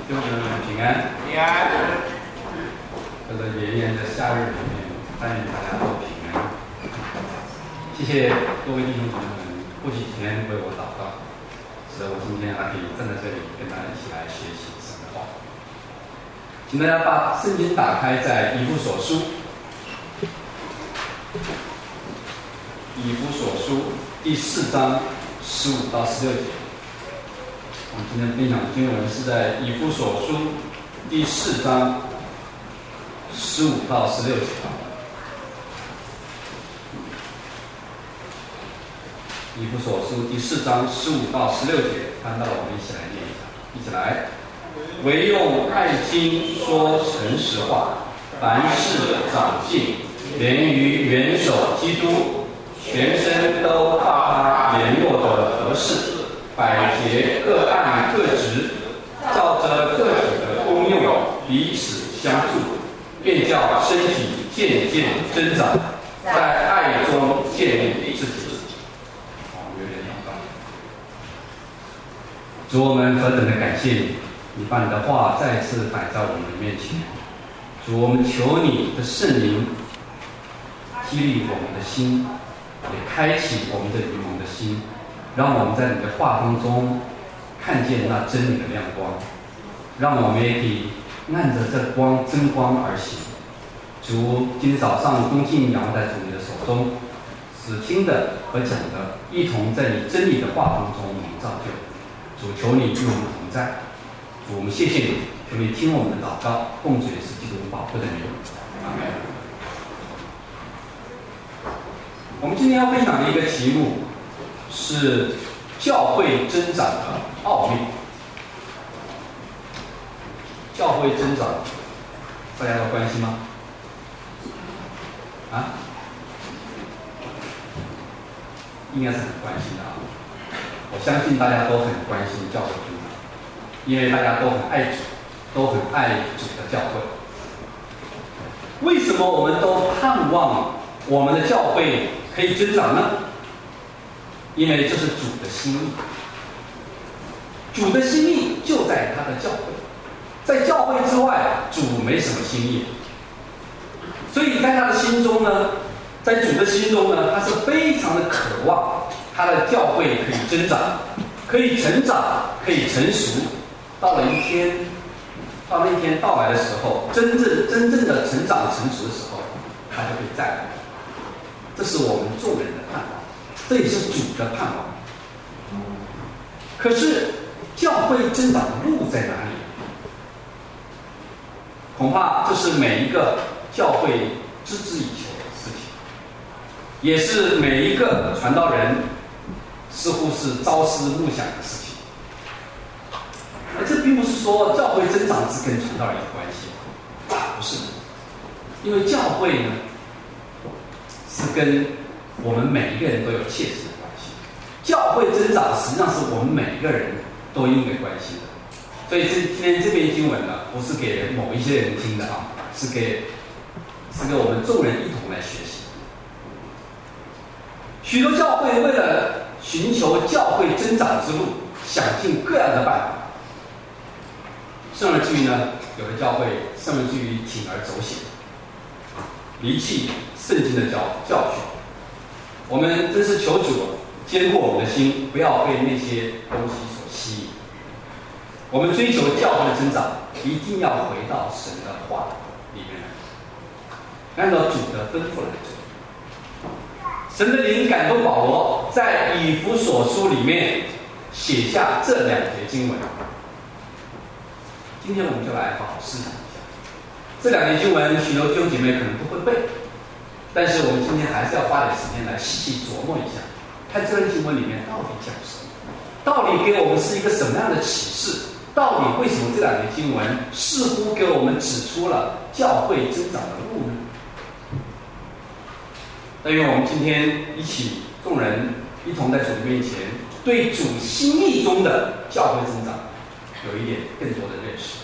弟兄姊妹们平安。 平安。 这个炎炎的夏日里面，但愿大家都平安。谢谢各位弟兄姊妹们过几天为我祷告，使得我今天还可以站在这里跟大家一起来学习神的话。请大家把圣经打开在以弗所书，以弗所书第4章15到16节。我们今天分享的经文是在以弗所书第4章15到16节。以弗所书第4章15到16节，翻到我们一起来念一下，一起来。唯用爱心说诚实话，凡事长进，连于元首基督，全身都靠他联络的合适，百节各按各职，照着个体的功用彼此相助，便叫身体渐渐增长，在爱中建立自己。主，我们何等的感谢你，你把你的话再次摆在我们的面前。主，我们求你的圣灵激励我们的心，也开启我们的愚蒙的心，让我们在你的话当中看见那真理的亮光，让我们也可以按着这光真光而行。主，今天早上恭敬仰望在主你的手中，使听的和讲的一同在你真理的话当中造就。主，求你与我们同在。主，我们谢谢你，求你听我们的祷告，奉主耶稣基督宝贵的名。阿门。我们今天要分享的一个题目是教会增长的奥秘。教会增长，大家有关心吗？啊？应该是很关心的啊。我相信大家都很关心教会增长，因为大家都很爱主，都很爱主的教会。为什么我们都盼望我们的教会可以增长呢？因为这是主的心意。主的心意就在他的教会，在教会之外，主没什么心意。所以在他的心中呢，在主的心中呢，他是非常的渴望他的教会可以增长，可以成长，可以成熟。到那一天到来的时候，真正的成长成熟的时候，他就会再来。这是我们众人的盼望，这也是主的盼望。可是教会增长的路在哪里？恐怕这是每一个教会孜孜以求的事情，也是每一个传道人似乎是朝思暮想的事情。而这并不是说教会增长只跟传道人有关系，不是的。因为教会呢，是跟我们每一个人都有切实的关系。教会增长实际上是我们每一个人都应该关系的。所以今天这篇经文呢，不是给某一些人听的啊，是给我们众人一同来学习。许多教会为了寻求教会增长之路，想尽各样的办法，甚至于呢，有的教会甚至于铤而走险，离弃圣经的教训。我们真是求主坚固我们的心，不要被那些东西所吸引。我们追求教会的增长，一定要回到神的话里面来，按照主的吩咐来做。神的灵感动保罗在以弗所书里面写下这2节经文。今天我们就来好好思想一下这2节经文，许多弟兄姐妹可能不会背，但是我们今天还是要花点时间来细细琢磨一下，看这段经文里面到底讲什么，到底给我们是一个什么样的启示，到底为什么这2节经文似乎给我们指出了教会增长的路呢？但愿我们今天一起众人一同在主的面前，对主心意中的教会增长有一点更多的认识。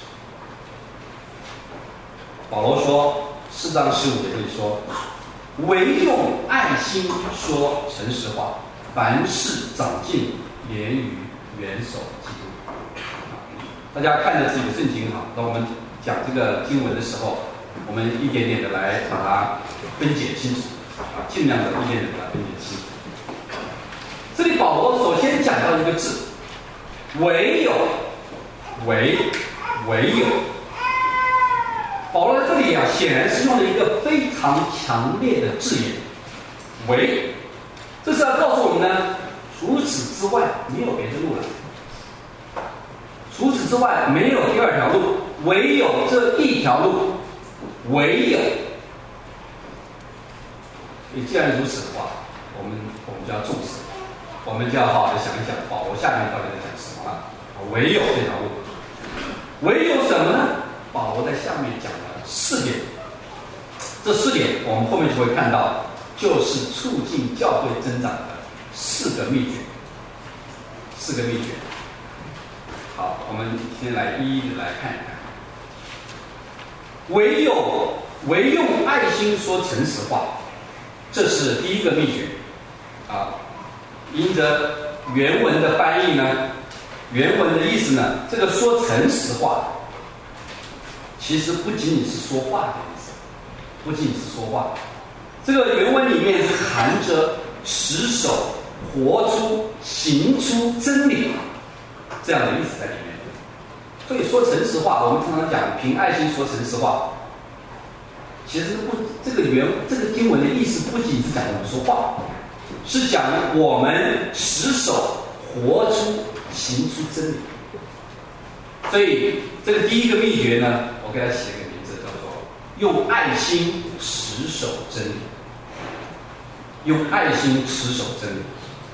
保罗说4章15节这里说，唯用爱心说诚实话，凡事长进，连于元首基督。 大家看着自己的圣经哈，当我们讲这个经文的时候，我们一点点的来把它分解清楚啊，尽量的一点点的把它分解清楚。这里保罗首先讲到一个字，唯有，唯有。保罗在这里啊，显然是用了一个非常强烈的字眼，唯。这是要告诉我们呢，除此之外没有别的路了。除此之外没有第二条路，唯有这一条路，唯有。所以既然如此的话，我们就要重视，我们就要好好的想一想，保罗下面到底在讲什么了？唯有这条路，唯有什么呢？保罗在下面讲了4点，这4点我们后面就会看到，就是促进教会增长的4个秘诀。4个秘诀。好，我们先来一一的来看一看。唯用爱心说诚实话，这是第一个秘诀啊。因着原文的翻译呢，原文的意思呢，这个说诚实话，其实不仅仅是说话的意思，不仅仅是说话，这个原文里面含着持守、活出、行出真理这样的意思在里面。所以说诚实话，我们常常讲凭爱心说诚实话，其实这个经文的意思不仅是讲我们说话，是讲我们持守、活出、行出真理。所以这个第一个秘诀呢，我给它起了一个名字，叫做用爱心持守真理。用爱心持守真理。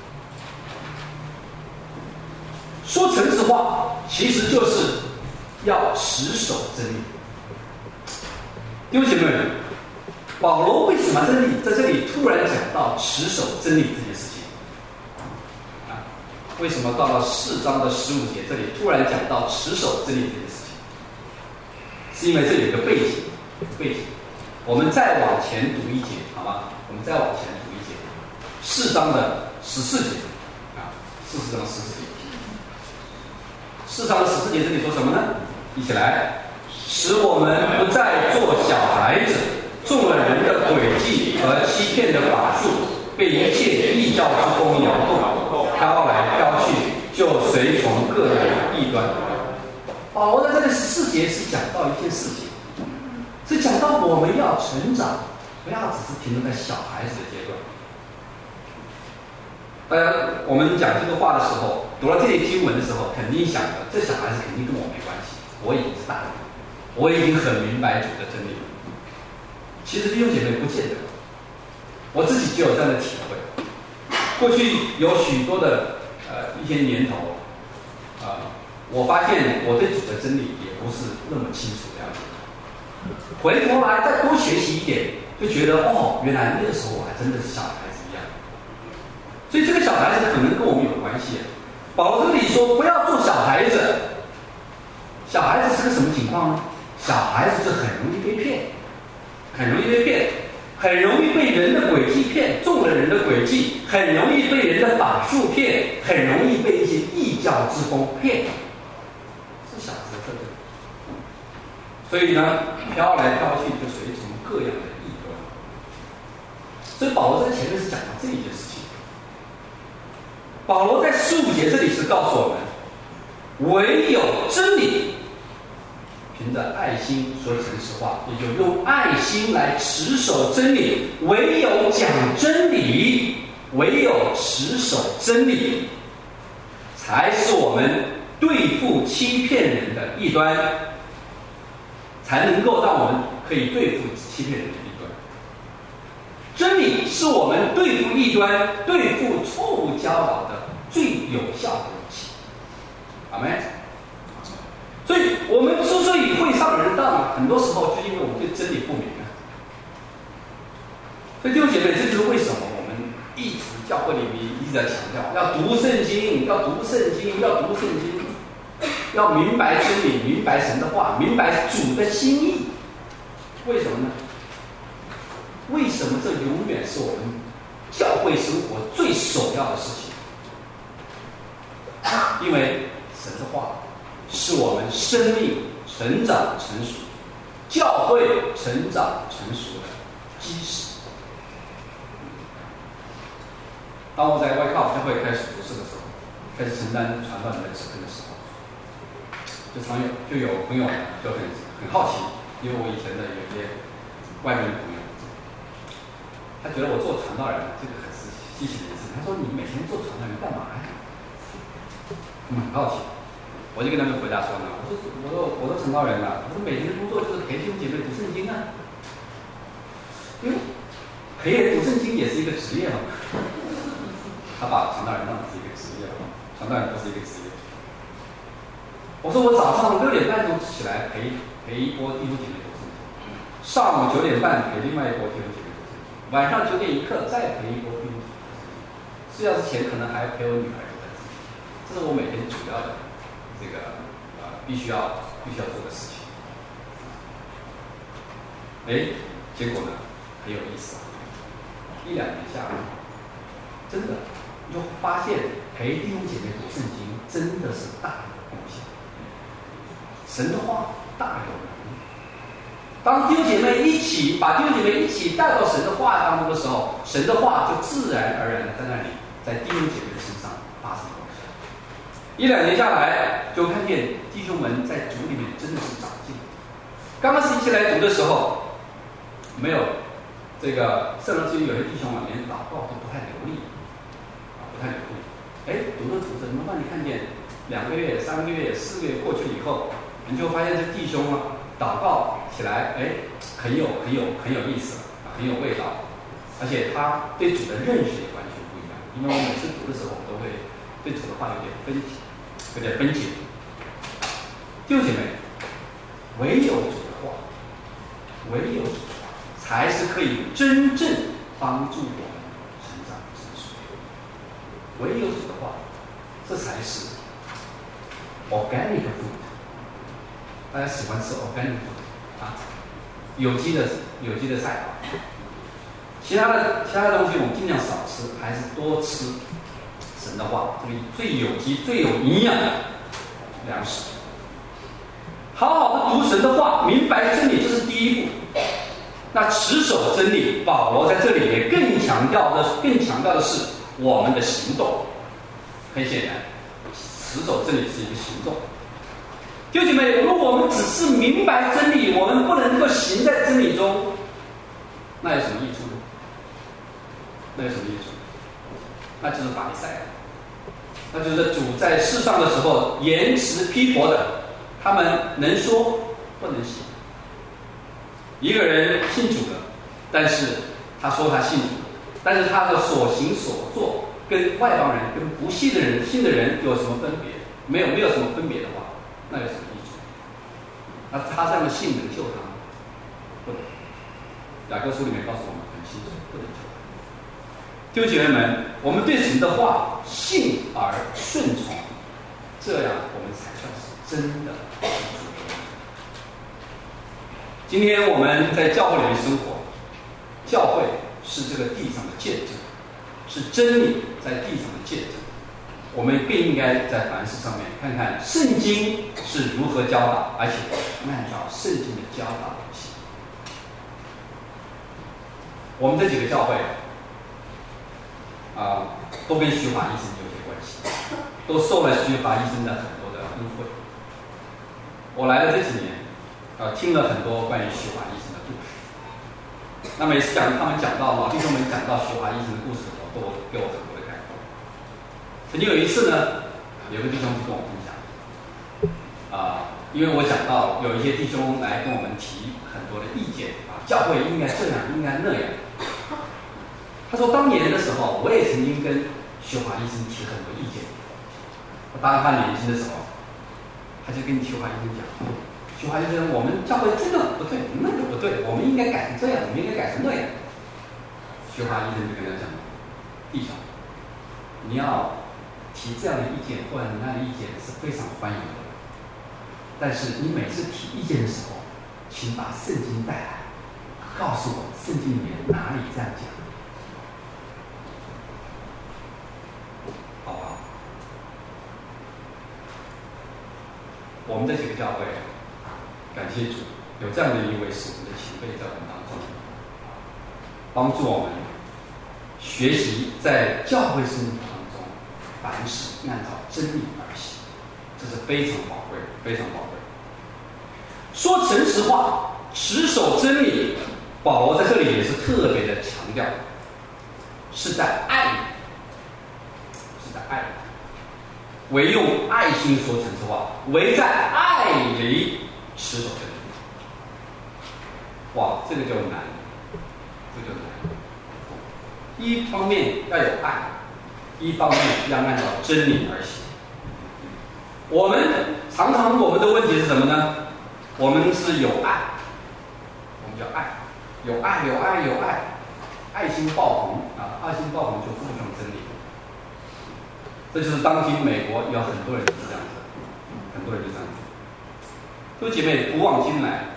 说诚实话，其实就是要持守真理。弟兄姐妹们，保罗为什么在这里突然讲到持守真理这件事情？啊，为什么到了4章的15节这里突然讲到持守真理这件事情？是因为这里有一个背景。我们再往前读一节，好吗？我们再往前读一节，4章的14节啊，4章14节。4章的14节这里说什么呢？一起来，使我们不再做小孩子，中了人的诡计和欺骗的法术，被一切异教之风摇动，飘来飘去，就随从各样的异端。保罗在这个14节是讲到一件事情，是讲到我们要成长，不要只是停留在小孩子的阶段。大家，我们讲这个话的时候，读了这些经文的时候，肯定想着这小孩子肯定跟我没关系，我已经是大人，我已经很明白主的真理了。其实弟兄姐妹不见得，我自己就有这样的体会。过去有许多的一些年头，我发现我对主的真理也不是那么清楚了解。回头来再多学习一点，就觉得原来那个时候我还真的是小孩子一样。所以这个小孩子可能跟我们有关系。保罗这里说不要做小孩子，小孩子是个什么情况呢？小孩子就很容易被骗，很容易被骗，很容易被人的诡计骗，中了人的诡计，很容易被人的法术骗，很容易被一些异教之风骗。是小孩子的特征。所以呢，飘来飘去就随从各样的异端。所以保罗在前面是讲到这一件事情。保罗在15节这里是告诉我们，唯有真理，凭着爱心说诚实话，也就用爱心来持守真理。唯有讲真理，唯有持守真理，才是我们对付欺骗人的异端，才能够让我们可以对付欺骗人的异端。真理是我们对付异端、对付错误教导的最有效的武器。阿们。所以我们之所以会上人当，很多时候就因为我们对真理不明啊。所以弟兄姐妹，这就是为什么我们一直教会里面一直在强调要读圣经，要读圣经，要读圣经，要明白真理，明白神的话，明白主的心意。为什么呢？为什么这永远是我们教会生活最首要的事情？因为神的话是我们生命成长成熟、教会成长成熟的基石。当我在外靠教会开始服侍的时候，开始承担传道人的责任的时候，就有朋友就很好奇，因为我以前的有一些外面的朋友，他觉得我做传道人这个很是稀奇的事。他说：“你每天做传道人干嘛呀？”很好奇，我就跟他们回答说呢：“我说传道人啊，我说每天的工作就是陪弟兄姐妹读圣经啊，因为陪人读圣经也是一个职业嘛。”他把传道人当成是一个职业，传道人不是一个职业。我说我早上6点半钟起来陪一波弟兄姐妹读圣经，上午9点半陪另外一波弟兄姐妹读圣经，晚上9点一刻再陪一波弟兄姐妹读圣经。睡觉之前可能还要陪我女儿读圣经，这是我每天主要的这个必须要做的事情。结果呢很有意思啊，1-2年下来，真的你就发现陪弟兄姐妹读圣经真的是大有贡献。神的话大有能力。当弟兄姐妹把弟兄姐妹一起带到神的话当中的时候，神的话就自然而然的在那里，在弟兄姐妹的身上发生功效。1-2年下来，就看见弟兄们在主里面真的是长进。刚开始一起来读的时候，没有这个圣灵之于有些弟兄啊，连祷告都不太流利，读着读着，慢慢你看见2个月、3个月、4个月过去以后，你就发现这弟兄啊，祷告起来，很有意思，很有味道，而且他对主的认识也完全不一样。因为我每次读的时候，我都会对主的话有点分解。弟兄姐妹，唯有主的话，才是可以真正帮助我们成长成熟。唯有主的话，这才是 organic food。大家喜欢吃 organic food 啊，有机的菜。其他的东西我们尽量少吃，还是多吃神的话，这个最有机、最有营养的粮食。好好的读神的话，明白真理，这是第一步。那持守真理，保罗在这里面更强调的是我们的行动。很显然，持守真理是一个行动。弟兄姐妹，如果我们只是明白真理，我们不能够行在真理中，那有什么益处呢？那就是法利赛人，那就是主在世上的时候言辞批驳的，他们能说不能行。一个人信主了，但是他说他信主，但是他的所行所做跟外邦人、跟不信的人有什么分别？没有什么分别的话，那有什么益处？那他这样的信能救他吗？不能。雅各书里面告诉我们很清楚，不能救他。弟兄姐妹们，我们对神的话信而顺从，这样我们才算是真的信主。今天我们在教会里面生活，教会是这个地上的见证，是真理在地上的见证。我们更应该在凡事上面看看圣经是如何教导，而且按照圣经的教导来行。我们这几个教会都跟徐华医生有些关系，都受了徐华医生的很多的恩惠。我来了这几年，听了很多关于徐华医生的故事。那每次他们讲到老弟兄们讲到徐华医生的故事的时候，都给我很多的感动。曾经有一次呢，有个弟兄就跟我分享，因为我讲到有一些弟兄来跟我们提很多的意见教会应该这样，应该那样。他说当年的时候，我也曾经跟徐华医生提很多意见。当他年轻的时候，他就跟徐华医生讲，徐华医生，我们教会这个不对，那个不对，我们应该改成这样，我们应该改成那样。徐华医生就跟他讲，弟兄，你要提这样的意见或者那样的意见是非常欢迎的，但是你每次提意见的时候，请把圣经带来，告诉我圣经里面哪里这样讲，好不好？ 我们这几个教会，感谢主，有这样的一位是我们的前辈在我们当中，帮助我们学习在教会生活当中，凡事按照真理而行，这是非常宝贵，非常宝贵。说诚实话，持守真理，保罗在这里也是特别的强调，是在爱里，是在爱里，唯用爱心说诚实话，唯在爱里持守真理。哇，这个就难，这个就难。一方面要有爱，一方面要按照真理而行。我们常常我们的问题是什么呢？我们是有爱，我们叫爱，有爱，有爱，有爱，爱心爆棚啊！爱心爆棚就附上真理。这就是当今美国有很多人是这样子，很多人就这样子。各位姐妹，古往今来，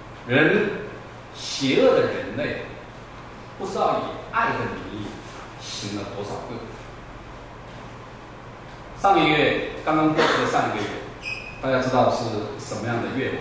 邪恶的人类，不知道以爱的名义行了多少个。上个月刚刚过去的上个月，大家知道是什么样的月吗？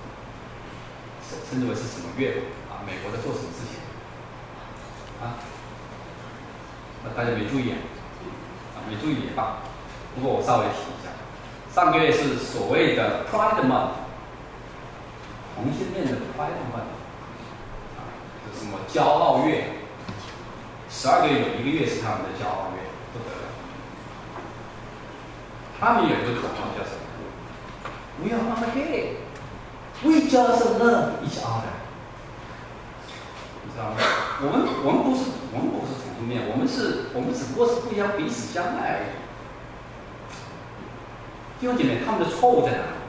称之为是什么月啊？美国在做什么事情啊？大家没注意啊？没注意也罢。不过我稍微提一下，上个月是所谓的 Pride Month， 同性恋的 Pride Month， 什么骄傲月，12个月有1个月是他们的骄傲月，不得了。他们有一个口号叫什么 ？We are not gay, we just love each other。你知道吗？我们不是同性恋，我们只不过是互相彼此相爱而已。弟兄姐妹，他们的错误在哪里？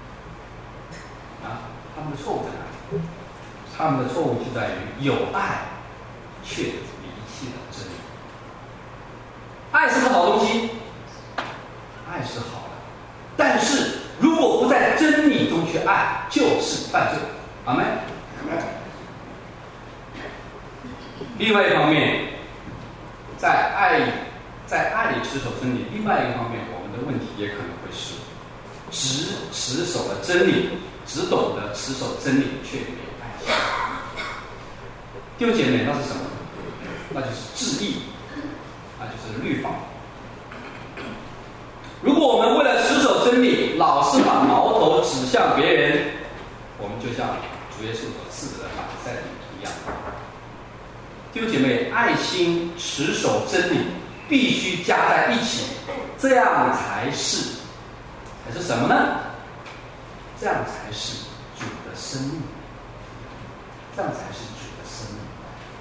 啊，他们的错误在哪里？他们的错误就在于有爱，却离弃了真理。爱是个好东西，爱是好的，但是如果不在真理中去爱，就是犯罪。阿们。另外一方面，在爱里持守真理；另外一方面，我们的问题也可能会是只持守了真理，只懂得持守真理，却没有爱心。弟兄姐妹，那是什么？那就是治义，那就是律法。如果我们为了持守真理，老是把矛头指向别人，我们就像主耶稣所赐的法利赛人一样。弟兄姐妹，爱心持守真理必须加在一起，这样才是什么呢？这样才是主的生命，这样才是主的生命。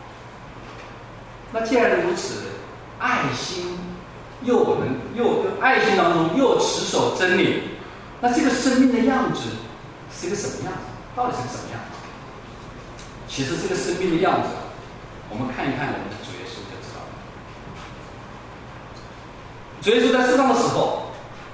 那既然如此，爱心爱心当中又持守真理，那这个生命的样子是一个什么样子？到底是个什么样子？其实这个生命的样子，我们看一看我们的主耶稣就知道了。主耶稣在世上的时候，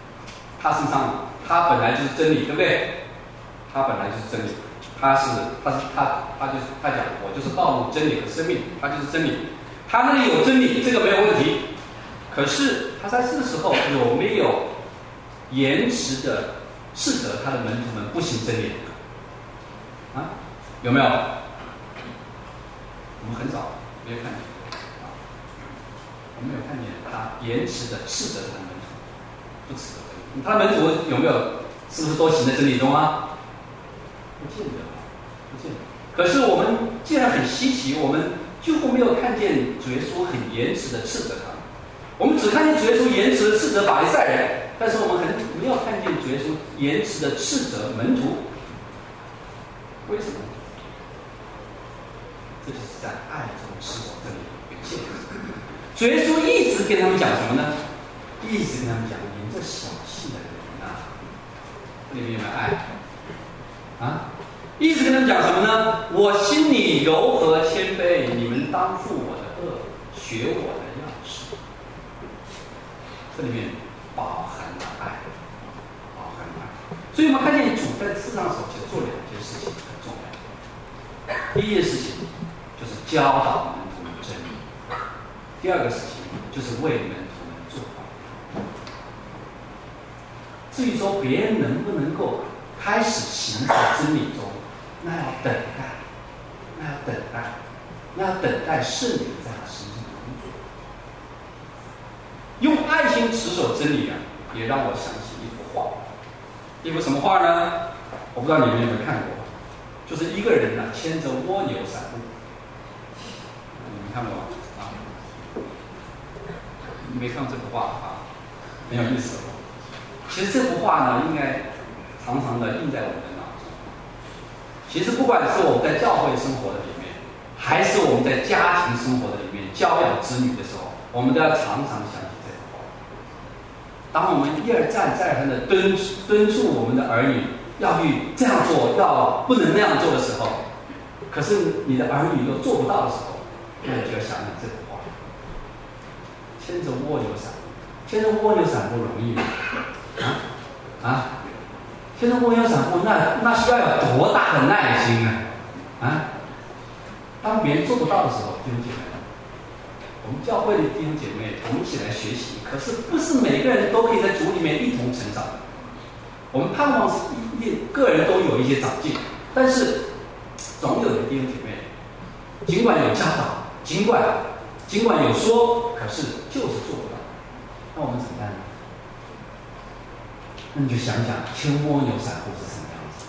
他本来就是真理，对不对？他本来就是真理，他讲我就是道路、真理和生命，他就是真理。他那里有真理，这个没有问题。可是他在世的时候有没有严持的斥责他的门徒们不行真理啊？有没有？我们很少没有看见我们没有看见他严持的斥责他的门徒不持真理。他的门徒有没有？是不是都行在真理中啊？不见得，不见得。可是我们既然很稀奇，我们几乎没有看见主耶稣很严持的斥责他们。我们只看见主耶稣严持的斥责法利赛人，但是我们没有看见主耶稣严持的斥责门徒。为什么？这就是在爱中持守真理的见证。主耶稣一直跟他们讲什么呢？一直跟他们讲，你这小气的人啊，这里面有没有爱啊？一直跟他们讲什么呢？我心里柔和谦卑，你们当负我的恶，学我的样式。这里面饱含了爱，饱含了爱。所以我们看见主在世上所做2件事情很重要。第一件事情就是教导门徒们真理，第二个事情就是为门徒们做至于说别人能不能够开始行在真理中，那要等待，那要等待，那要等待圣灵在他身上工作。用爱心持守真理啊，也让我想起一幅画。一幅什么画呢？我不知道你们有没有看过，就是一个人呢牵着蜗牛散步。你们看过吗？啊，你没看过这幅画啊？很有意思哦。其实这幅画呢，应该常常的印在我们的脑中。其实不管是我们在教会生活的里面，还是我们在家庭生活的里面教养子女的时候，我们都要常常想起这幅画。当我们一而再再而三的敦促我们的儿女要去这样做，不能那样做的时候，可是你的儿女又做不到的时候，那你就要想想这幅画。牵着蜗牛散步，牵着蜗牛散步容易吗？牵着蜗牛散步，那需要有多大的耐心啊！当别人做不到的时候，弟兄姐妹，我们教会的弟兄姐妹，我们一起来学习。可是不是每个人都可以在主里面一同成长。我们盼望是个人都有一些长进，但是总有的弟兄姐妹，尽管有教导，尽管有说，可是就是做不到。那我们怎么办呢？那你就想想牵蜗牛散步是什么样子。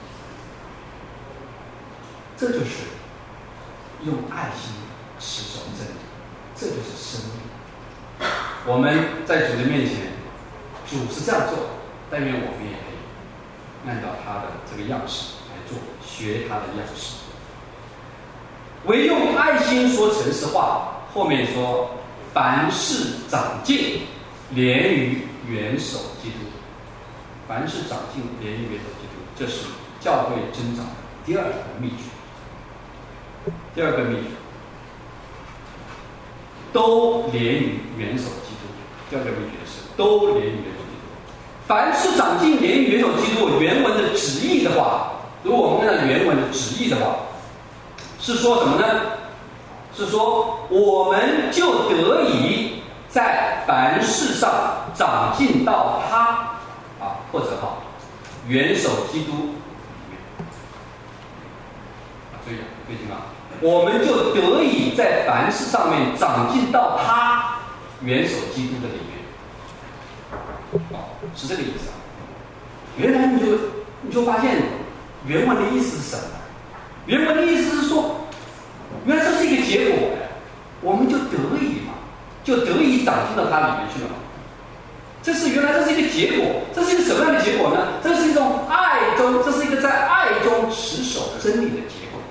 这就是用爱心持守真理，这就是生命。我们在主的面前，主是这样做，但愿我们也可以按照他的这个样式来做，学他的样式。唯用爱心说诚实话，后面说凡事长进，连于元首基督。凡事长进，连于元首基督，这是教会增长的第二个秘诀。第二个秘诀，都连于元首基督。第二个秘诀是都连于元首基督。凡事长进，连于元首基督。原文的旨意的话，如果我们按照原文的旨意的话，是说什么呢？是说我们就得以在凡事上长进到他或者元首基督里面。注意我们就得以在凡事上面长进到他元首基督的里面。是这个意思。原来你就发现原文的意思是什么？原文的意思是说，原来这是一个结果，我们就得以长进到它里面去了。原来这是一个结果，这是一个什么样的结果呢？这是一种爱中，这是一个在爱中持守真理的结果。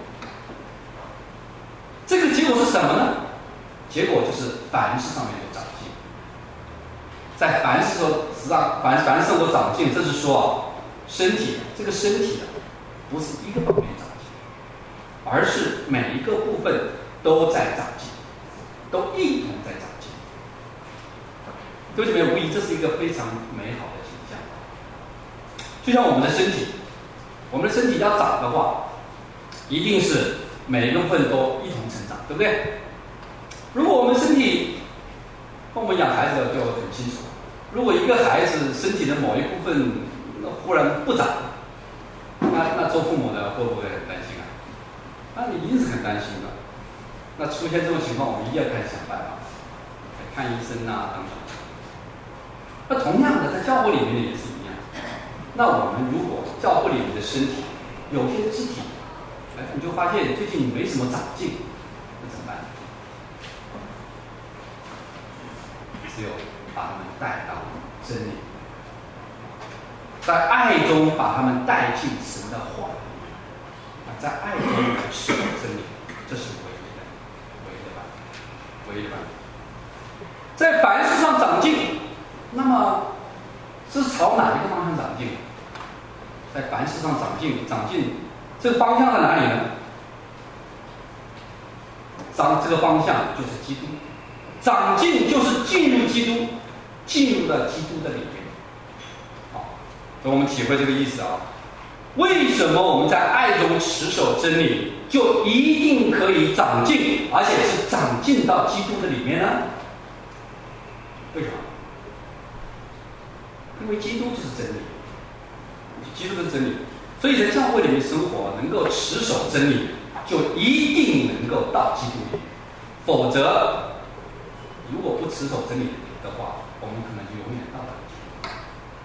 这个结果是什么呢？结果就是凡事上面有长进，在凡事都长进，这是说身体这个身体不是一个方面长进，而是每一个部分都在长进，都一同在长进。对不起，没有无疑，这是一个非常美好的景象。就像我们的身体要长的话，一定是每一个部分都一同成长，对不对？如果我们身体，我们养孩子的就很清楚，如果一个孩子身体的某一部分忽然不长，那做父母的会不会很担心啊？那你一定是很担心的。那出现这种情况，我们一定要开始想办法，看医生啊等等。那同样的，在教会里面也是一样。那我们如果教会里面的身体有些肢体，你就发现最近没什么长进，那怎么办？只有把他们带到真理，在爱中把他们带进神的话里面，在爱中来持守真理，这是唯一的办法。在凡事上长进，那么这是朝哪一个方向长进？在凡事上长进，这个方向在哪里呢？这个方向就是基督，长进就是进入基督，进入到基督的里面。好，所以我们体会这个意思啊。为什么我们在爱中持守真理，就一定可以长进，而且是长进到基督的里面呢？为什么？ 因为基督就是真理，基督就是真理。所以在教会里面生活，能够持守真理，就一定能够到基督里。否则，如果不持守真理的话，我们可能就永远到不了基督。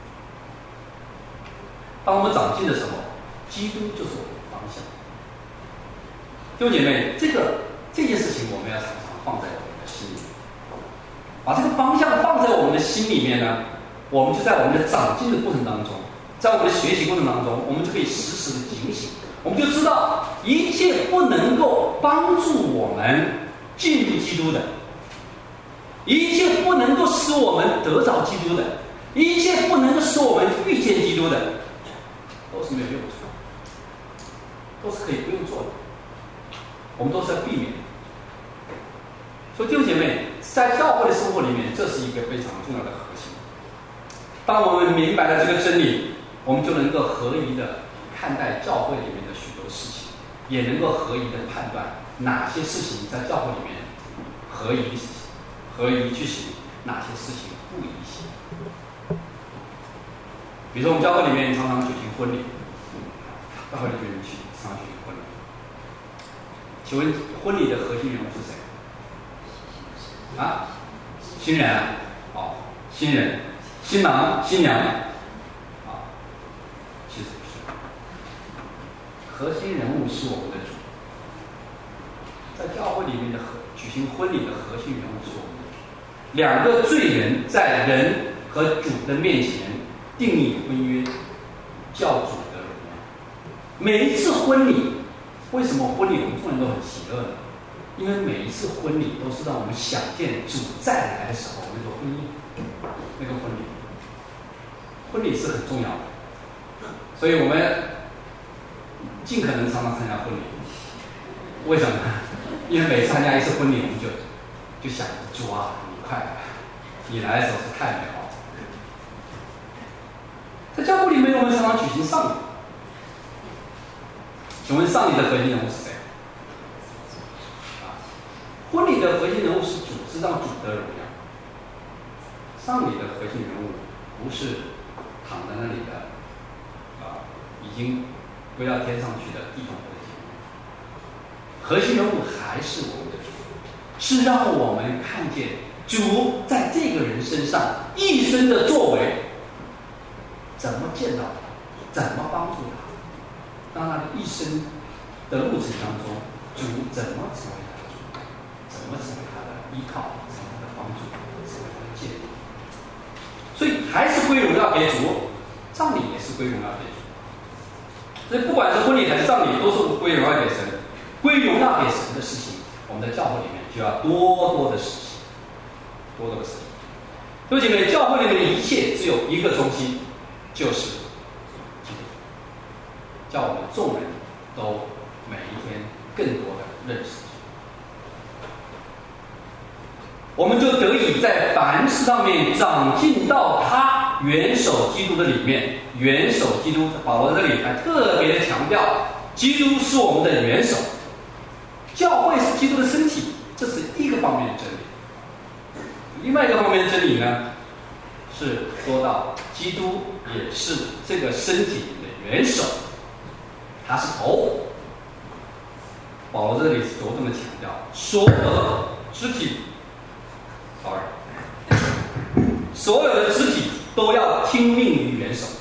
当我们长进的时候，基督就是我们的方向。弟兄姐妹，这件事情我们要常常放在我们的心里，把这个方向放在我们的心里面呢，我们就在我们的长进的过程当中，在我们的学习过程当中，我们就可以时时的警醒，我们就知道一切不能够帮助我们进入基督的，一切不能够使我们得着基督的，一切不能够使我们遇见基督的，都是没有用处的，都是可以不用做的，我们都是要避免。所以弟兄姐妹，在教会的生活里面，这是一个非常重要的核心。当我们明白了这个真理，我们就能够合宜的看待教会里面的许多事情，也能够合宜的判断哪些事情在教会里面合宜去行，哪些事情不宜行。比如说我们教会里面常常举行婚礼，教会里面常常举行婚礼。请问婚礼的核心人物是谁？啊，新人，新人，新郎、新娘，其实不是，核心人物是我们的主。在教会里面举行婚礼的核心人物是我们的主。两个罪人在人和主的面前订立婚约，叫主的荣耀。每一次婚礼，为什么婚礼我们众人都很喜乐呢？因为每一次婚礼都是让我们想见主再来的时候那个婚姻，那个婚礼是很重要的，所以我们尽可能常常参加婚礼。为什么呢？因为每参加一次婚礼，我们就想主啊，你快来，你来的时候是太美好。在教会里面，我们常常举行丧礼。请问丧礼的核心人物是谁？婚礼的核心人物是主，是让主得荣耀。丧礼的核心人物不是躺在那里的已经归到天上去的弟兄和姐妹，核心人物还是我们的主，是让我们看见主在这个人身上一生的作为，怎么见到他，怎么帮助他，让他的一生的路程当中，主怎么成为他的主，怎么成为他的依靠，成为他的帮助，成为他的见证。所以还是归荣耀给主，葬礼也是归荣耀给主。所以不管是婚礼还是葬礼，都是归荣耀给神。归荣耀给神的事情，我们在教会里面就要多多的实行，多多的实行。弟兄姐妹，教会里面的一切只有一个中心，就是基督，叫我们众人都每一天更多的认识。我们就得以在凡事上面长进到他元首基督的里面。元首基督，保罗在这里还特别的强调，基督是我们的元首，教会是基督的身体，这是一个方面的真理。另外一个方面的真理呢，是说到基督也是这个身体的元首，他是头。保罗这里着重的强调，所有的肢体所有的肢体都要听命于元首。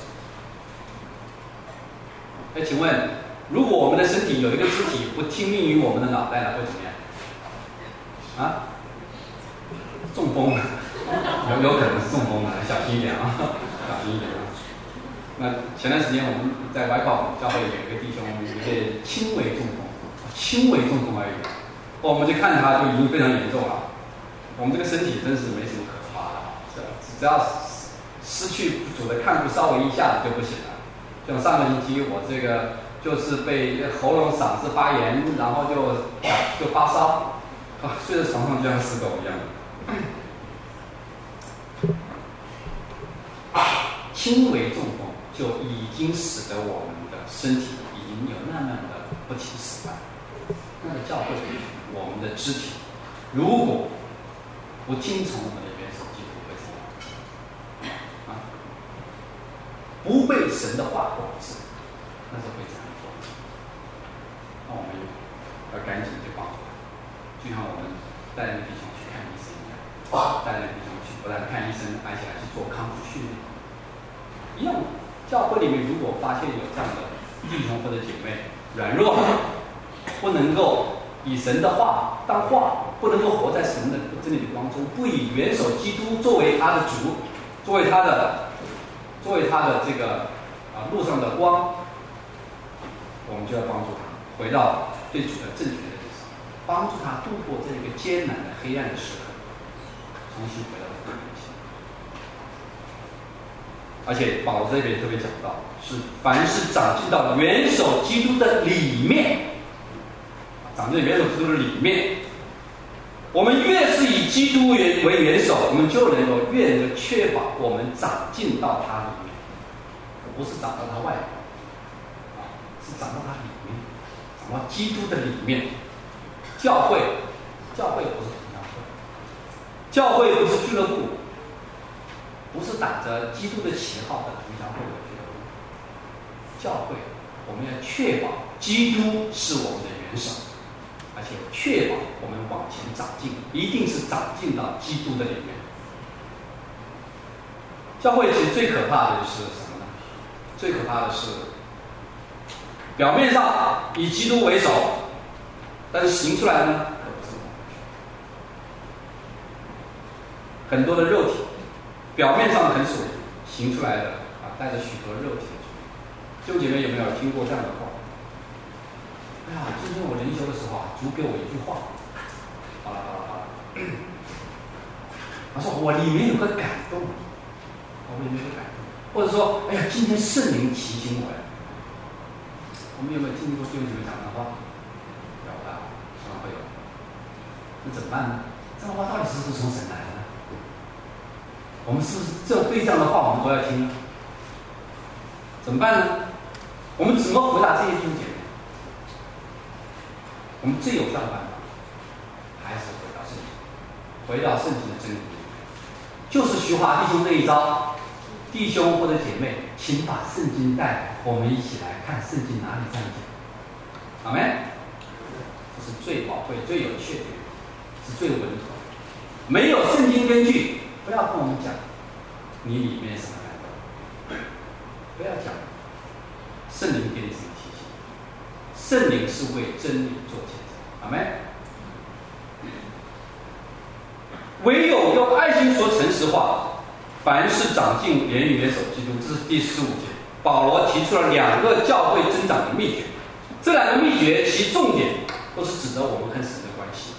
请问，如果我们的身体有一个肢体不听命于我们的脑袋了，会怎么样？中风，有可能是中风的，小心一点啊，小心一点啊。那前段时间我们在外考教会有一个弟兄，有一个轻微中风，轻微中风而已，我们就看他就已经非常严重了。我们这个身体真是没什么可怕的，只要失去主的看顾，稍微一下子就不行了。像上个星期我这个就是被喉咙嗓子发炎，然后就发烧，睡在床上就像死狗一样。轻微中风就已经使得我们的身体已经有慢慢的不听使唤。那个教会我们的肢体，如果不听从我们的元首基督会怎么样？ 神的话管制，那是会这样做。那我们要赶紧去帮助他，就像我们带那个弟兄去看医生一样，带那个弟兄去不但看医生，而且还去做康复训练。一样，教会里面如果发现有这样的弟兄或者姐妹软弱，不能够以神的话当话，不能够活在神的真理的光中，不以元首基督作为他的主，作为他的这个路上的光，我们就要帮助他回到对主的正确的地方，帮助他度过这个艰难的黑暗的时刻，重新回到这个面前。而且保罗这边特别讲到，是凡是长进到元首基督的里面，长进元首基督的里面，我们越是以基督为元首，我们就能够越能够确保我们长进到他里面，不是长到他外面，是长到他里面，长到基督的里面。教会不是同样会，教会不是俱乐部，不是打着基督的旗号的同乡会的俱乐部。教会，我们要确保基督是我们的元首，而且确保我们往前长进，一定是长进到基督的里面。教会其实最可怕的是什么呢？最可怕的是表面上以基督为首，但是行出来呢，可不是很多的肉体，表面上很属灵，行出来的带着许多肉体的主义。弟兄姐妹有没有听过这样的话？哎呀，今天我灵修的时候主给我一句话，好了，他说我里面有个感动，我里面有个感动，或者说，哎呀，今天圣灵提醒我呀。我们有没有听过弟兄姐妹讲的话？有的，常常会有。那怎么办呢？这样的话到底是不是从神来的呢？我们是不是对这样的话我们都要听呢？怎么办呢？我们怎么回答这些弟兄姐妹？我们最有效的办法还是回到圣经，回到圣经的真理，就是徐华弟兄这一招。弟兄或者姐妹，请把圣经带来，我们一起来看圣经哪里这样讲。阿们。这是最宝贵、最有确据，是最稳妥的。没有圣经根据，不要跟我们讲你里面什么感动，不要讲圣灵给你什么提醒。圣灵是为真理做见证。阿们。唯有用爱心说诚实话，凡是长进连于元首基督，这是第15节。保罗提出了2个教会增长的秘诀，这2个秘诀其重点都是指责我们跟神的关系。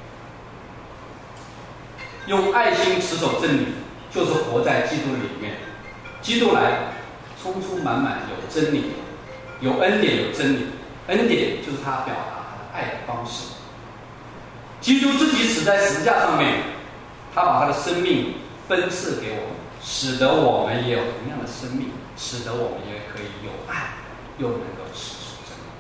用爱心持守真理，就是活在基督里面。基督来，充充满满有真理，有恩典，有真理。恩典就是他表达他的爱的方式。基督自己死在十字架上面，他把他的生命分赐给我们，使得我们也有同样的生命，使得我们也可以有爱，又能够持守真理，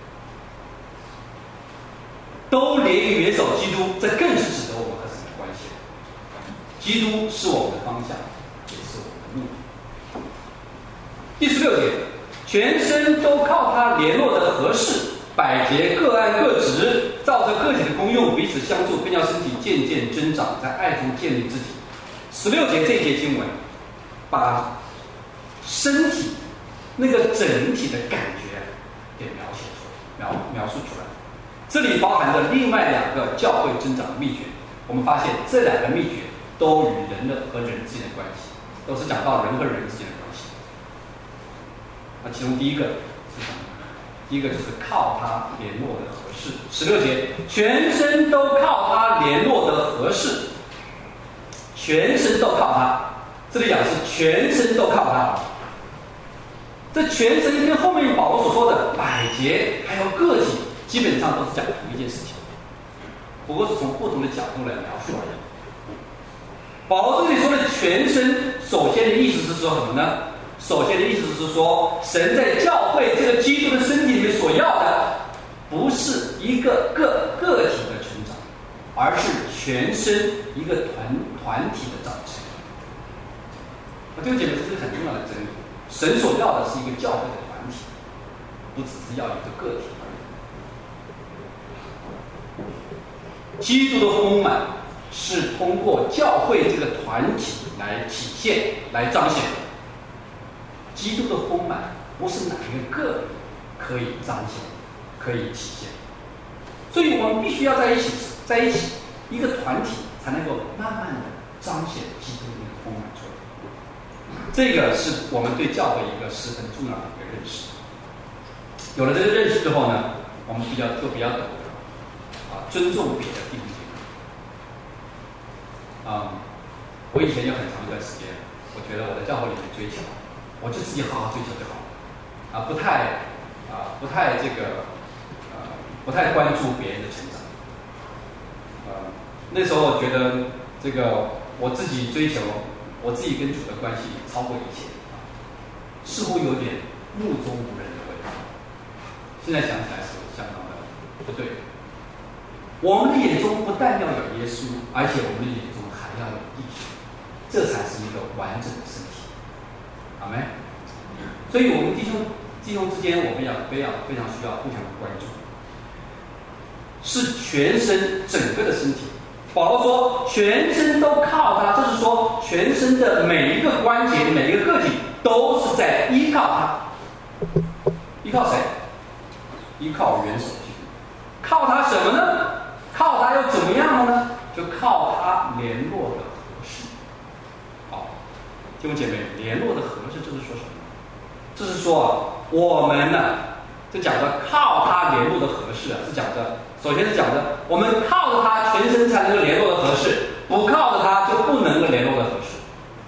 都连于元首基督，这更是指得我们和神的关系。基督是我们的方向，也是我们的目的。第16节，全身都靠他联络的合适，百节各按各职，照着个体的功用彼此相助，便叫身体渐渐增长，在爱中建立自己。16节这一节经文，把身体那个整体的感觉给描述出来。这里包含着另外2个教会增长的秘诀。我们发现这2个秘诀都与人和人之间的关系，都是讲到人和人之间的关系。那其中第一个是什么？第一个就是靠他联络的合适。16节，全身都靠他联络的合适。全身都靠他，这里讲是全身都靠他。这全身跟后面保罗所说的百节还有个体，基本上都是讲同一件事情，不过是从不同的角度来描述而已。保罗这里说的全身，首先的意思是说什么呢？首先的意思是说，神在教会这个基督的身体里面所要的，不是一个个体的成长，而是全身一个团体的长成。弟兄姐妹，这是很重要的真理。 神所要的是一个教会的团体，不只是要一个个体而已。基督的丰满是通过教会这个团体来体现、来彰显的。基督的丰满不是哪一个个人可以彰显、可以体现，所以我们必须要在一起，一个团体才能够慢慢的彰显基督的那个丰满出来。这个是我们对教会一个十分重要的一个认识。有了这个认识之后呢，我们比较懂得尊重别的弟兄姐妹。我以前有很长一段时间，我觉得我在教会里面追求，我就自己好好追求就好了，不太关注别人的成长。那时候我觉得这个我自己追求，我自己跟主的关系超过一切，似乎有点目中无人的味道。现在想起来是相当的不对。我们的眼中不但要有耶稣，而且我们的眼中还要有弟兄，这才是一个完整的身体。阿们。所以我们弟兄之间，我们要非常需要互相的关注，是全身整个的身体。保罗说全身都靠他，这是说全身的每一个关节、每一个个体都是在依靠他。依靠谁？依靠元首基督。靠他什么呢？靠他又怎么样了呢？就靠他联络的合适。好，弟兄姐妹，联络的合适，这是说什么？这是说我们呢，就讲着靠他联络的合适是讲着，首先是讲着我们靠着他全身才能够联络的合适，不靠着他就不能够联络的合适。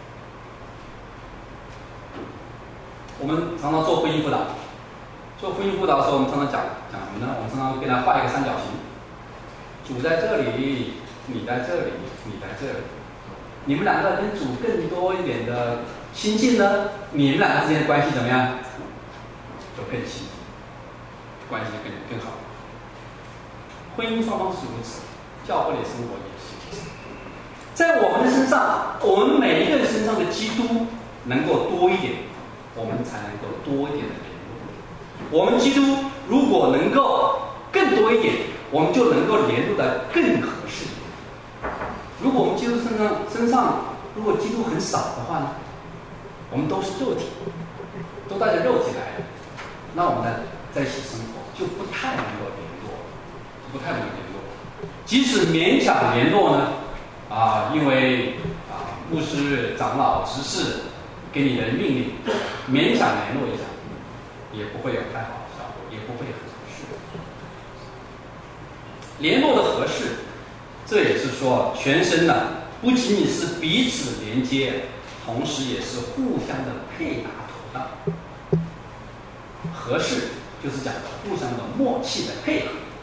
我们常常做婚姻辅导，的时候，我们常常讲什么呢？我们常常给他画一个三角形，主在这里，你在这里，你在这里，你们两个跟主更多一点的亲近呢，你们两个之间的关系怎么样？就更亲近，关系更好。婚姻双方是如此，教会的生活也是如此。在我们的身上，我们每一个人身上的基督能够多一点，我们才能够多一点的联络。我们基督如果能够更多一点，我们就能够联络得更合适。如果我们基督身上如果基督很少的话呢，我们都是肉体，都带着肉体来的，那我们在一起生活就不太能够联络，即使勉强联络呢，因为牧师、长老、执事给你的命令，勉强联络一下，也不会有太好的效果，也不会很合适。联络的合适，这也是说全身呢，不仅仅是彼此连接，同时也是互相的配搭妥当。合适就是讲的互相的默契的配合，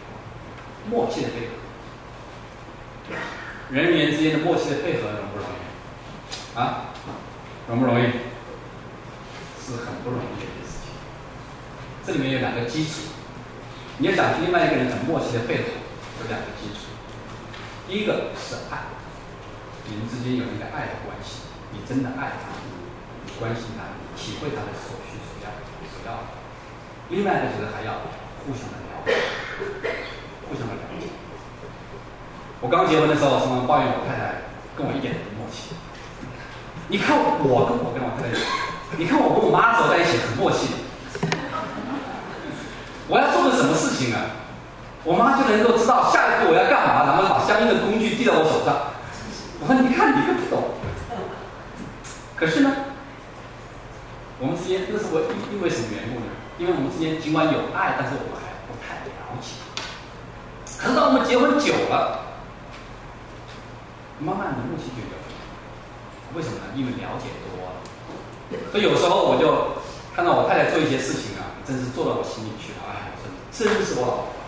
人与人之间的默契的配合容不容易？容不容易？是很不容易的一件事情。这里面有两个基础，你要想跟另外一个人很默契的配合，有两个基础。第一个是爱，你们之间有一个爱的关系，你真的爱他，你关心他，你体会他的所需所要的。另外一个就是还要互相的了解，我刚结婚的时候，常常抱怨我太太跟我一点都不默契。你看我跟我太太，你看我跟我妈走在一起很默契。我要做个什么事情啊，我妈就能够知道下一步我要干嘛，然后把相应的工具递到我手上。我说你看你更不懂。可是呢，我们之间那是因为什么缘故呢？因为我们之间尽管有爱，但是我们还不太了解。可是当我们结婚久了，慢慢的默契就有了。为什么呢？因为了解多了。所以有时候我就看到我太太做一些事情啊，真是做到我心里去了。我说真是我老婆。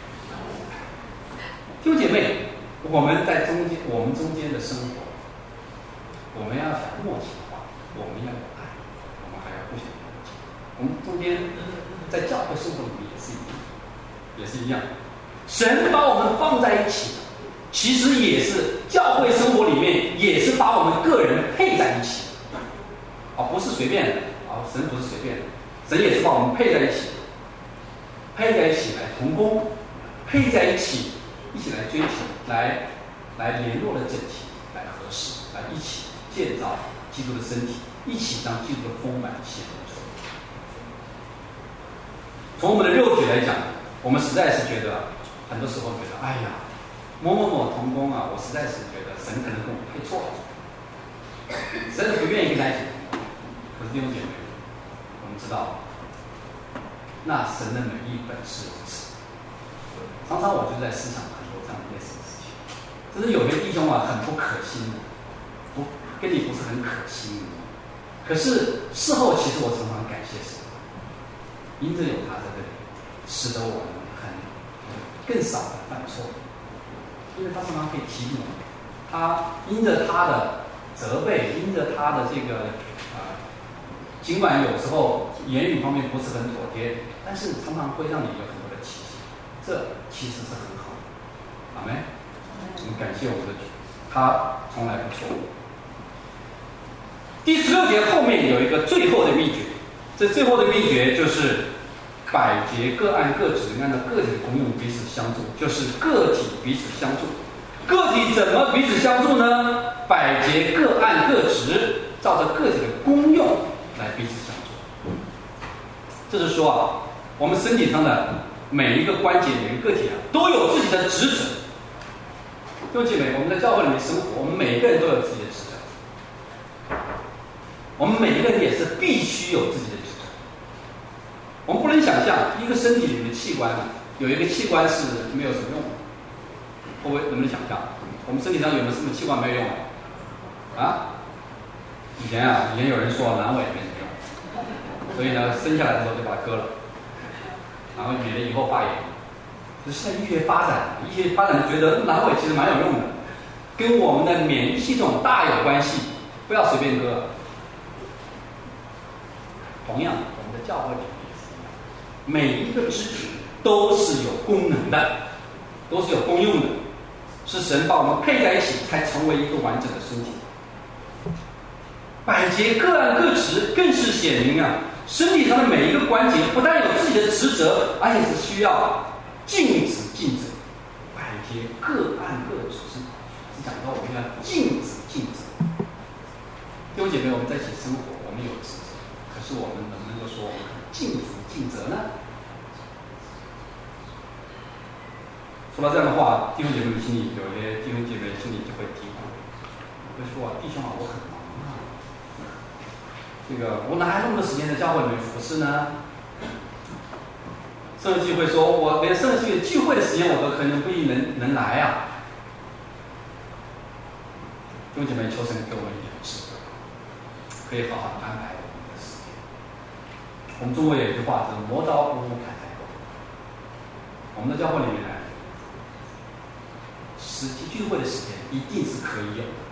弟兄姐妹，我们中间的生活，我们要想默契的话，我们要有爱，我们还要互相了解。我们中间在教会生活里面也是一样。神把我们放在一起，其实也是教会生活里面也是把我们个人配在一起，不是随便的啊，神不是随便的，神也是把我们配在一起，配在一起来同工，配在一起来追求，来联络的整齐，来合适，来一起建造基督的身体，一起让基督的丰满显露出来。从我们的肉体来讲，我们实在是觉得，很多时候觉得，哎呀，某某某同工啊，我实在是觉得神可能跟我配错了，神不愿意跟他一起同工。可是弟兄姐妹，我们知道，那神的美意本是如此。常常我就在思想很多这样类似的事情，就是有些弟兄啊很不可心的，跟你不是很可心的，可是事后其实我常常感谢神，因着有他在这里，使得我们更少的犯错，因为他常常可以提醒我们，他因着他的责备，因着他的这个尽管有时候言语方面不是很妥帖，但是常常会让你有很多的提醒，这其实是很好的。阿们。我们感谢我们的主，他从来不错误。第16节后面有一个最后的秘诀，这最后的秘诀就是百节各按各职，按照个体的功用彼此相助，就是个体彼此相助。个体怎么彼此相助呢？百节各按各职，照着个体的功用来彼此相助。这是说啊，我们身体上的每一个关节、每个个体啊，都有自己的职责。弟兄姐妹，我们在教会里面生活，我们每一个人都有自己的职责。我们每一个人也是必须有自己的职责。我们不能想象一个身体里面的器官有一个器官是没有什么用的，能不能想象？我们身体上有没有什么器官没有用啊？以前有人说阑尾没什么用，所以呢，生下来的时候就把它割了，然后免得以后发炎。就现在医学发展觉得阑尾其实蛮有用的，跟我们的免疫系统大有关系，不要随便割。同样，我们的教会里面也是一样，每一个肢体都是有功能的，都是有功用的，是神把我们配在一起，才成为一个完整的身体。百节各按各职，更是显明啊，身体上的每一个关节不但有自己的职责，而且是需要尽职尽责。百节各按各职，是讲到我们要尽职尽责。弟兄姐妹，我们在一起生活，我们有职责，可是我们能不能够说我们尽职尽责呢？说到这样的话，弟兄姐妹心里有些弟兄姐妹心里就会嘀咕，会说弟兄啊，我很忙啊，这个我哪还那么多时间在教会里面服侍呢？圣日聚会说，我连圣日聚会的时间我都可能不一定能来啊。弟兄姐妹，求神给我们一点智慧，可以好好安排我们的时间。我们中国有一句话是磨刀不误砍柴工。我们的教会里面呢，实际聚会的时间一定是可以有的。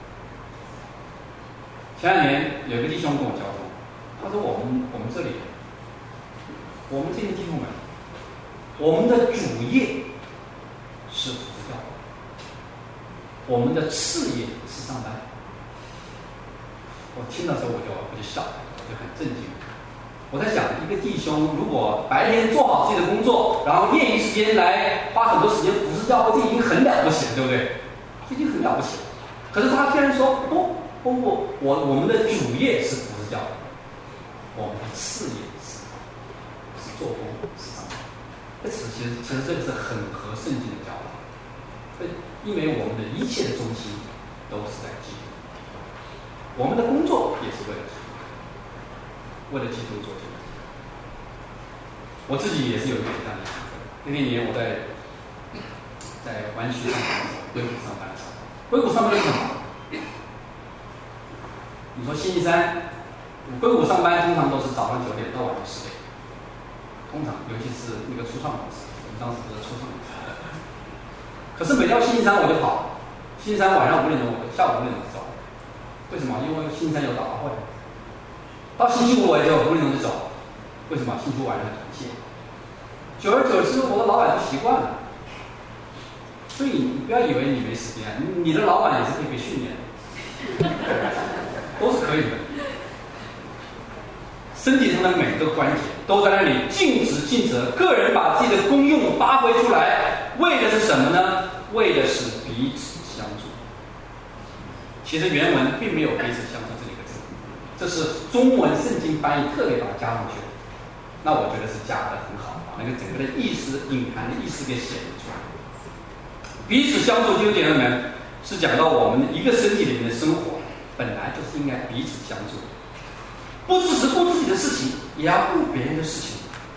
前2年有一个弟兄跟我交通，他说我们这里，我们这些弟兄们，我们的主业是服侍教会，我们的次业是上班。我听到时候我就笑，我就很震惊。我在想，一个弟兄如果白天做好自己的工作，然后业余时间来花很多时间服侍教会，这已经很了不起了，对不对？这已经很了不起了。可是他竟然说不，我们的主业是服侍教会，我们的次业是做工是上班。这其实这个是很合圣经的教导，因为我们的一切的中心都是在基督，我们的工作也是为了基督，为了基督做基督。我自己也是有一点这样的体会。那年我在湾区上班的时候，硅谷上班的时候，硅谷上班是什么？你说星期三，硅谷上班通常都是早上9点到晚上10点。通常，尤其是那个初创公司，我们当时是初创公司。可是每到星期三我就跑，星期三晚上5点钟，下午5点钟走。为什么？因为星期三有祷告会。到星期五我也就5点钟就走。为什么？星期五晚上很团结。久而久之，我的老板就习惯了。所以你不要以为你没时间，你的老板也是可以被训练的，都是可以的。神身体上的每个关节都在那里尽职尽责，个人把自己的功用发挥出来，为的是什么呢？为的是彼此相助。其实原文并没有彼此相助这几个字，这是中文圣经翻译特别把它加上去的。那我觉得是加的很好，把那个整个的意思隐含的意思给显露出来。彼此相助，弟兄姐妹们，是讲到我们一个身体里面的生活本来就是应该彼此相助，不只是顾自己的事情，也要顾别人的事情。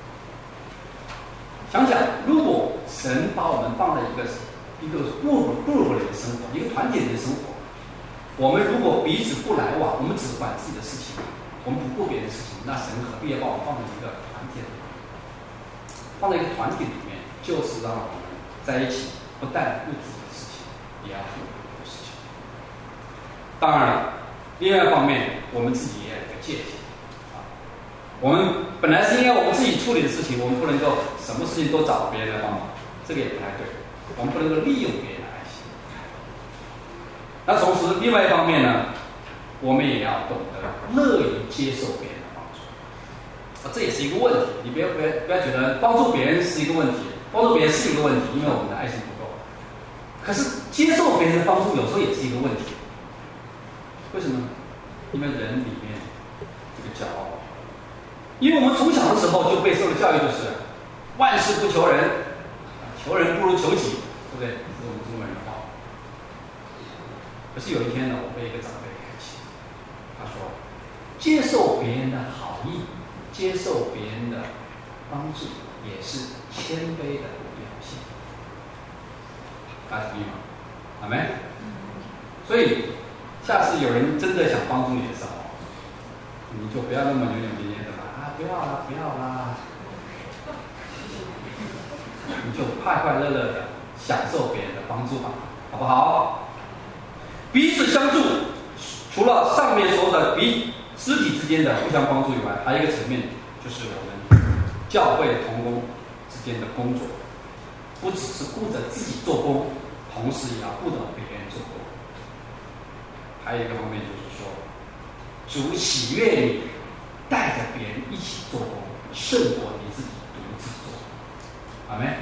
想想，如果神把我们放在一个部落里的生活，一个团体里的生活，我们如果彼此不来往，我们只管自己的事情，我们不顾别人的事情，那神何必要把我们放在一个团体里？放在一个团体里面，就是让我们在一起，不但顾自己的事情，也要顾别人的事情。当然了，另外一方面，我们自己也有一个界限啊。我们本来是应该我们自己处理的事情，我们不能够什么事情都找别人来帮忙，这个也不太对。我们不能够利用别人的爱心。那同时，另外一方面呢，我们也要懂得乐于接受别人的帮助。这也是一个问题。你不要觉得帮助别人是一个问题，帮助别人是一个问题，因为我们的爱心不够。可是接受别人的帮助有时候也是一个问题。为什么呢？因为人里面这个骄傲，因为我们从小的时候就被受的教育就是万事不求人，求人不如求己，对不对？这是我们中国人的话。可是有一天呢，我被一个长辈开启，他说，接受别人的好意，接受别人的帮助，也是谦卑的表现。大家同意吗？阿们。所以下次有人真的想帮助你的时候，你就不要那么扭扭捏捏的啦，啊，不要啦，不要啦，你就快快乐乐的享受别人的帮助吧，好不好？彼此相助，除了上面说的肢体之间的互相帮助以外，还有一个层面，就是我们教会同工之间的工作，不只是顾着自己做工，同时也要顾着别人做工。还有一个方面就是说，主喜悦你带着别人一起做工，胜过你自己独自做。阿们。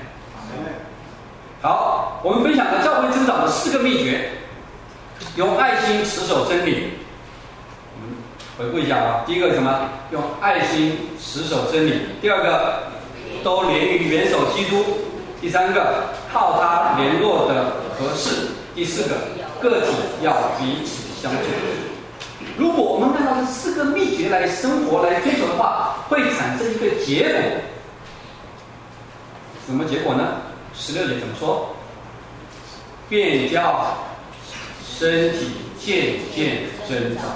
好，我们分享了教会增长的4个秘诀。用爱心持守真理。我们回顾一下啊，第一个是什么？用爱心持守真理。第二个，都连于元首基督。第三个，靠他联络的合适。第四个，个体要彼此相助。如果我们按照这4个秘诀来生活、来追求的话，会产生一个结果。什么结果呢？16节怎么说？便叫身体渐渐增长，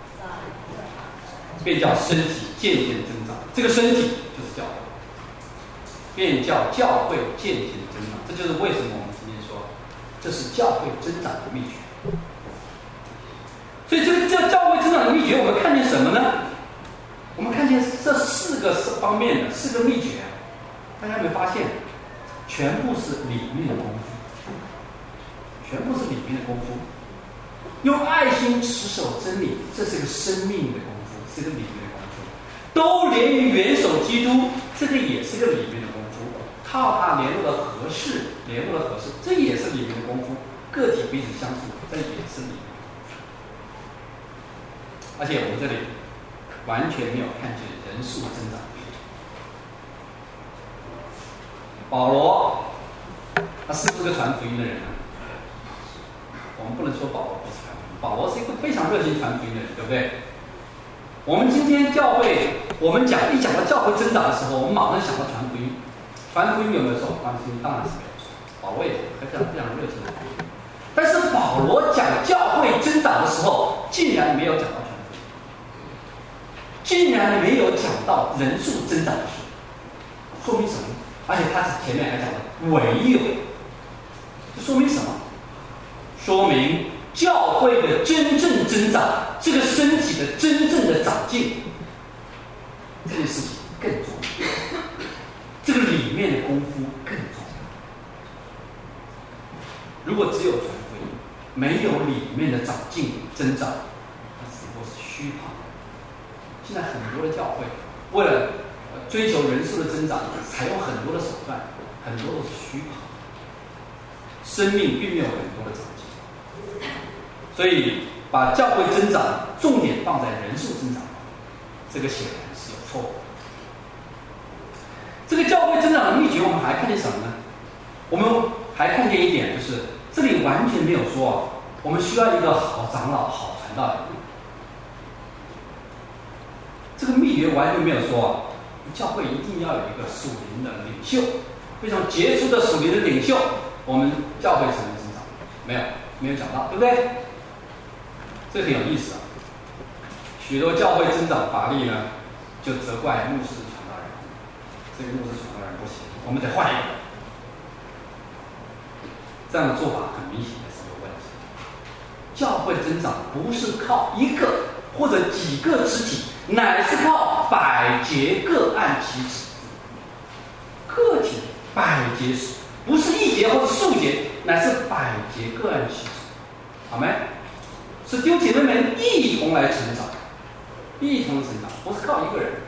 便叫身体渐渐增长。这个身体就是教会，便叫教会渐渐增长。这就是为什么我们今天说，这是教会增长的秘诀。所以这教会增长的秘诀，我们看见什么呢？我们看见这4个方面的4个秘诀，大家有没有发现？全部是里面的功夫，全部是里面的功夫。用爱心持守真理，这是个生命的功夫，是个里面的功夫。都连于元首基督，这个也是个里面的功夫。靠他联络的合适，这也是里面的功夫。个体彼此相处，这也是里面的功夫。而且我们这里完全没有看见人数增长。保罗，他是不是个传福音的人呢？我们不能说保罗不是传福音，保罗是一个非常热心传福音的人，对不对？我们今天教会，我们讲到教会增长的时候，我们马上想到传福音。传福音有没有说？传福音当然是没有说。保罗也非常热心的传福音，但是保罗讲教会增长的时候，竟然没有讲到传福音，竟然没有讲到人数增长的事，说明什么？而且他前面还讲了唯有，这说明什么？说明教会的真正增长，这个身体的真正的长进，这件事情更重要，这个里面的功夫更重要。如果只有传福音，没有里面的长进增长，那只不过是虚胖。现在很多的教会为了追求人数的增长，采用很多的手段，很多都是虚跑，生命并没有很多的长进。所以把教会增长重点放在人数增长，这个显然是有错误的。这个教会增长的秘诀，我们还看见什么呢？我们还看见一点，就是这里完全没有说我们需要一个好长老、好传道人。这个秘诀完全没有说教会一定要有一个属灵的领袖，非常杰出的属灵的领袖，我们教会才能增长。没有讲到，对不对？这很有意思啊。许多教会增长乏力呢，就责怪牧师传道人，这个牧师传道人不行，我们得换一个。这样的做法很明显的是有问题。教会增长不是靠一个或者几个肢体，乃是靠百节各按其职。个体百节，不是一节或者数节，乃是百节各按其职。好没？是弟兄姐妹们一同来成长，一同成长，不是靠一个人。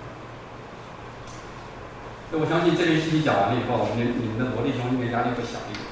所以我相信这篇信息讲完了以后，你们的罗弟兄应该压力会小一点。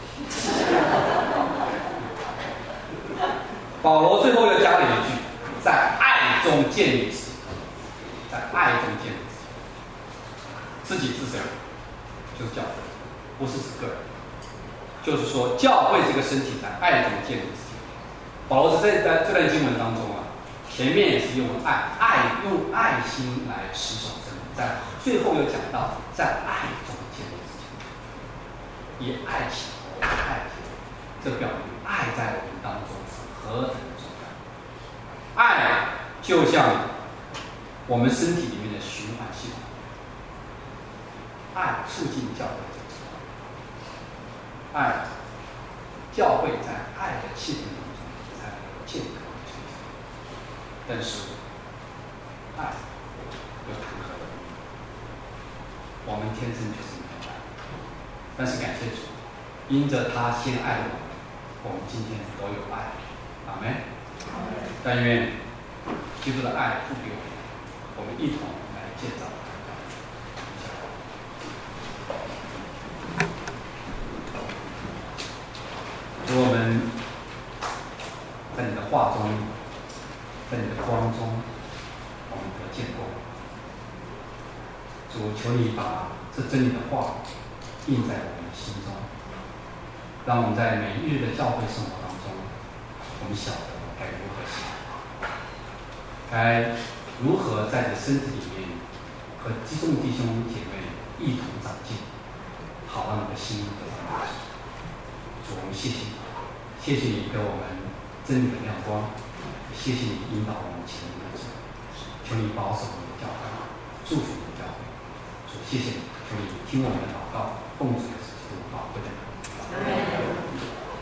保罗最后又加了一句：在爱中建立自己，在爱中建立自己。自己是谁？就是教会，不是指个人。就是说，教会这个身体在爱中建立自己。保罗在这段经文当中啊，前面也是用用爱心来持守真理，在最后又讲到在爱中建立自己，以爱起头，爱起头，这表明爱在我们当中是何等的重要。爱就像我们身体里面的循环系统，爱促进教会的成长，爱教会在爱的系统当中才能健康的成长。但是爱有谈何容易？我们天生就是没有爱，但是感谢主，因着他先爱了我们今天都有爱。阿们。但愿基督的爱赋给我们一同来建造。主，我们在你的话中，在你的光中，我们得见过。主，求你把这真理的话印在我们的心中，让我们在每一日的教会生活当中，我们晓得该如何行，该如何在这身体里面和弟兄姐妹一同长进，好让你的心得到满足。主，我们谢谢你，谢谢你给我们真理的亮光，谢谢你引导我们前面的路，求你保守你的教会，祝福你的教会。主，谢谢你，求你听我们的祷告，奉主耶稣基督宝贵的名。